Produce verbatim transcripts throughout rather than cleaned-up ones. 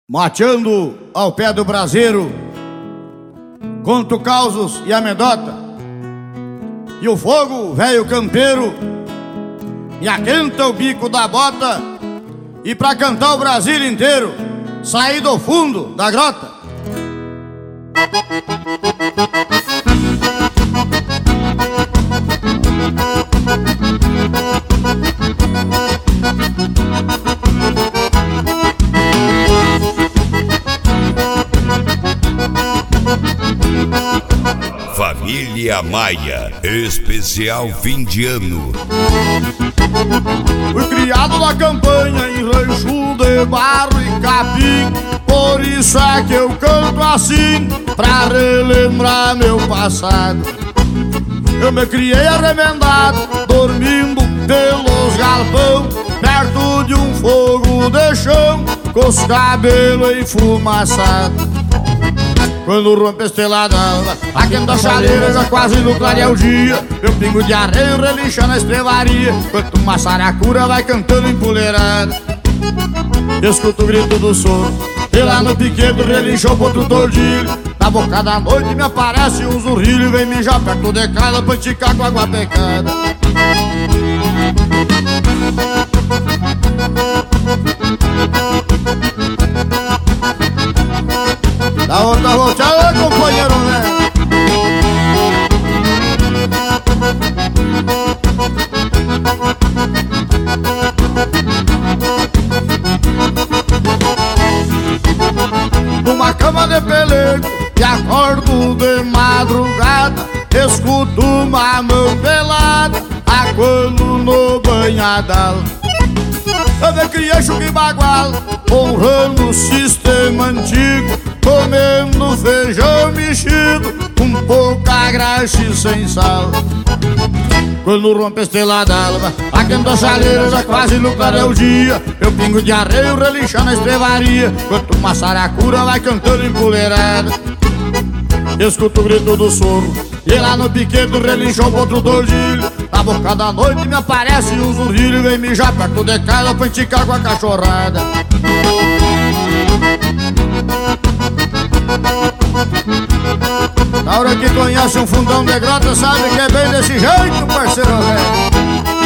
Mateando ao pé do braseiro, conto causos e amedota, e o fogo, velho campeiro, me aquenta o bico da bota, e pra cantar o Brasil inteiro, saí do fundo da grota. Família Maia, especial fim de ano. Fui criado na campanha em rancho de barro e capim, por isso é que eu canto assim, pra relembrar meu passado. Eu me criei arremendado, dormindo pelos galpão, perto de um fogo de chão, com os cabelos enfumaçados. Quando rompe a estrela d'alva, aquenta a chaleira, já quase no clarear dia, meu pingo de areia relincha na estrevaria, enquanto uma saracura vai cantando empoleirada. Escuto o grito do soro, e lá no piquete relincha o potro tordilho. Na boca da noite me aparece um zurrilho, vem mijar perto de casa pra esticar com água pecada. Da outra volteada, companheiro, né? Numa cama de pelego e acordo de madrugada, escuto uma mão pelada, aquando no banhadal. Eu me criei chuca e bagual, honrando o sistema antigo, comendo feijão mexido, com pouca graxa e sem sal. Quando rompe a estrela d'alva, aquenta a chaleira, já quase no clarear o dia, meu pingo de areia relincha na estrevaria, enquanto uma saracura vai cantando empoleirada. Escuto o grito do soro, e lá no piquete relincha o potro tordilho. Na boca da noite me aparece um zurrilho, vem mijar perto de casa pra enticar com a cachorrada. Na hora que conhece um fundão de grota, sabe que é bem desse jeito, parceiro velho.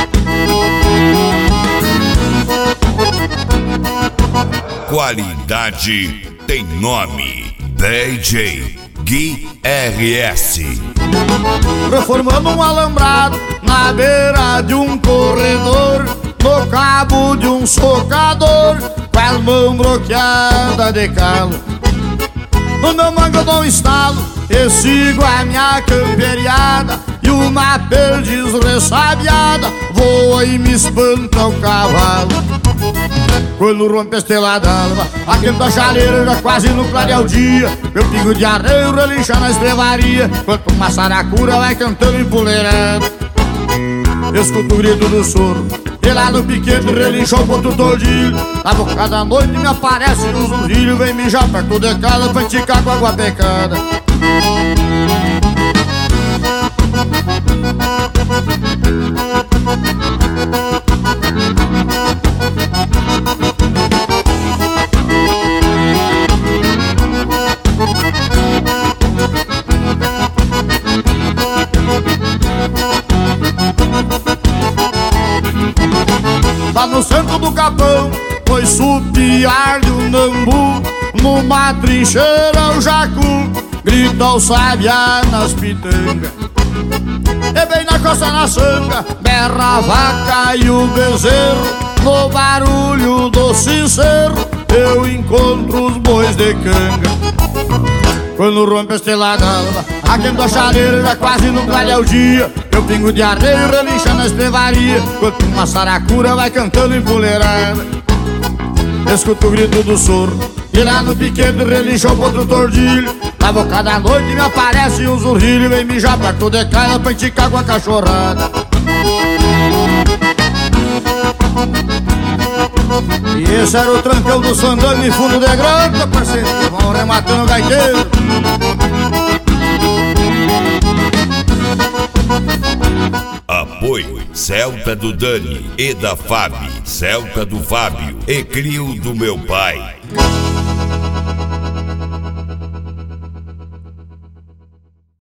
Qualidade tem nome, D J Gui R S. Reformando um alambrado na beira de um corredor, no cabo de um socador, com as mãos bloqueadas de calo. No meu mango eu dou um estalo e sigo a minha camperiada, e uma perdiz ressabiada voa e me espanta o cavalo. Quando rompe a estrela d'alva, aquenta a chaleira, já quase no clarear o dia, meu pingo de areia relincha na estrevaria, enquanto uma saracura vai cantando empoleirada. Escuto o grito do soro, e lá no piquete relincha o potro tordilho. Na boca da noite me aparece um zurrilho, vem mijar perto de casa pra enticar com água pecada. Lá no centro do capão, foi supiar de um nambu, numa trincheira o jacu grita o sabiá nas pitangas. E bem na costa na sanga, berra a vaca e o bezerro, no barulho do sincero eu encontro os bois de canga. Quando rompe a estrela d'alva, aquenta a chaleira, já quase no clarear o dia, meu pingo de areia relincha na estrevaria, enquanto uma saracura vai cantando empoleirada. Escuto o grito do soro, e lá no piquete relincha o potro tordilho. Na boca da noite me aparece um zurrilho, vem mijar perto de casa pra enticar com a cachorrada. E esse era o trancão do sandango em fundo de grota, parceiro, vão rematando o gaiteiro. Apoio Celta do Dani e da Fábio, Celta do Fábio e Crio do meu pai.